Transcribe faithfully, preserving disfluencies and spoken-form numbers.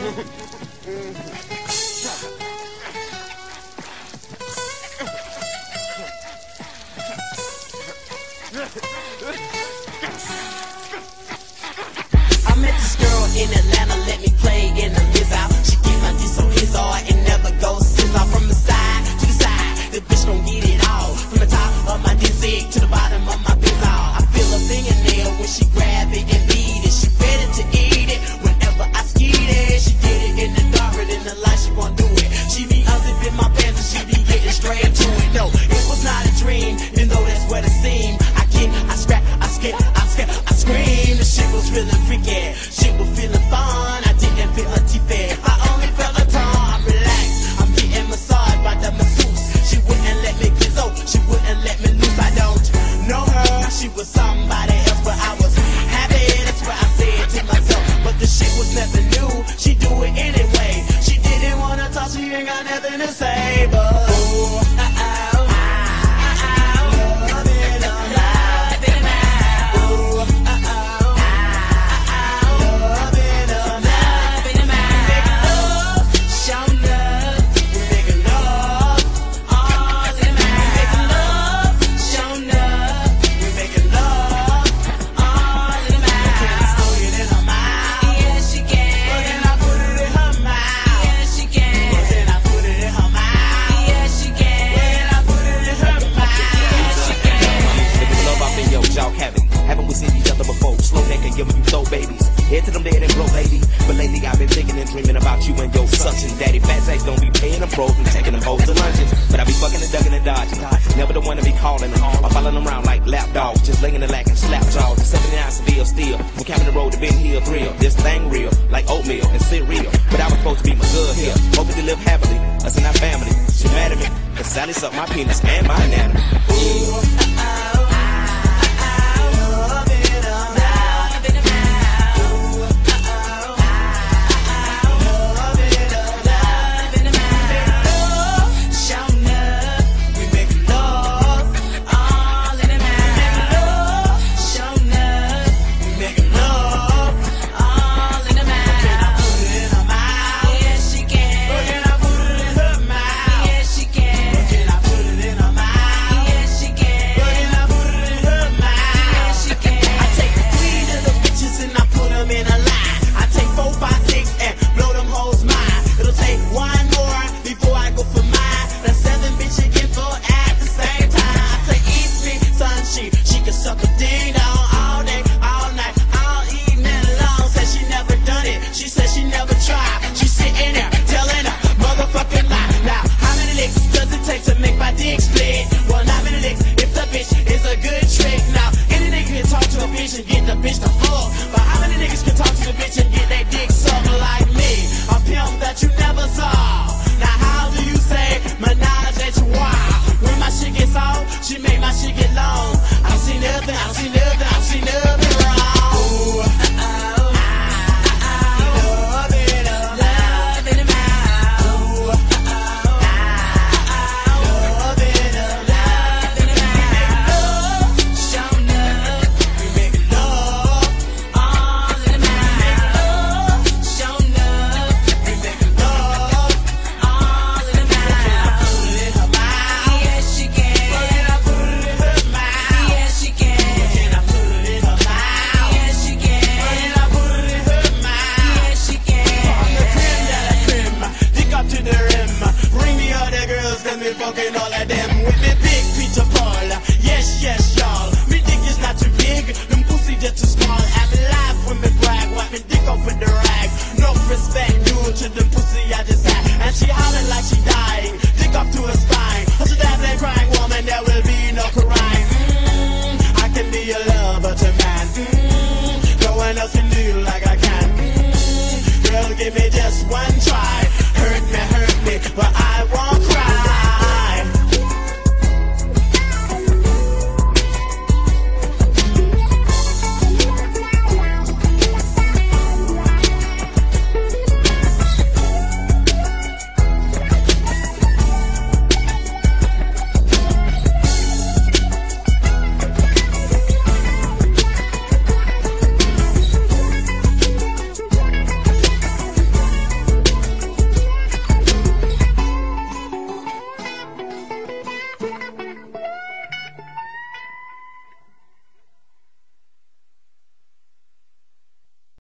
met this girl in Atlanta, let me play in the Miz out. She get my diss on his art and never goes scissor. From the side to the side, the bitch gon' get it all. From the top of my dick to the bottom of my biz all. I feel a fingernail when she grab it and beat it. She ready to eat it whenever I skeet it. She get it in the dark, but in the light she gon' do it. She be unzipping my pants and she be getting straight to it. No, it was not a dream, even though that's what it seemed. I kick, I scrap, I skip, I skip, I scream. The shit was feeling freaky, shit was feeling fun. I didn't feel her teeth, I only felt her tongue. I'm relaxed, I'm getting massaged by the masseuse. She wouldn't let me get low, she wouldn't let me loose. I don't know her, she was somebody else, but I was happy. That's what I said to myself. But the shit was never new, she do it anyway. She didn't wanna talk, she ain't got nothing to say, but ooh, uh, uh, head to them dead and broke, lady. But lately I've been thinking and dreaming about you and your suction daddy. Fat Zach don't be paying them pros and taking them hoes to lunches. But I be fucking and ducking and dodging. Never the one to be calling them. Or following them around like lap dogs. Just laying the lack and slap jaws. seventy-nine Seville steel. From capping the road to Ben Hill thrill. This thing real, like oatmeal and cereal. But I was supposed to be my good here. Hoping to live happily, us and our family. She mad at me, cause Sally sucked my penis and my anatomy. Ooh. Get the bitch to fuck, but how many niggas can talk to the bitch and get their dick sucked like me? A pimp that you never saw. Now how do you say menage a trois? When my shit gets off, she make my shit get long. I don't see nothing, I don't see nothing, I don't see nothing wrong. Ooh, uh, uh, fucking all of them with me big Peter Paul. Yes, yes, y'all. Me dick is not too big, them pussy just too small. I'm alive when me brag, wipe me dick off with the rag. No respect due to the pussy I just had. And she hollering like she dying, dick off to her spine. Hush your damn that crying woman, there will be no crying. Mm, I can be a lover to man. Mm, no one else can do you like I can. Mm, girl, give me just one try.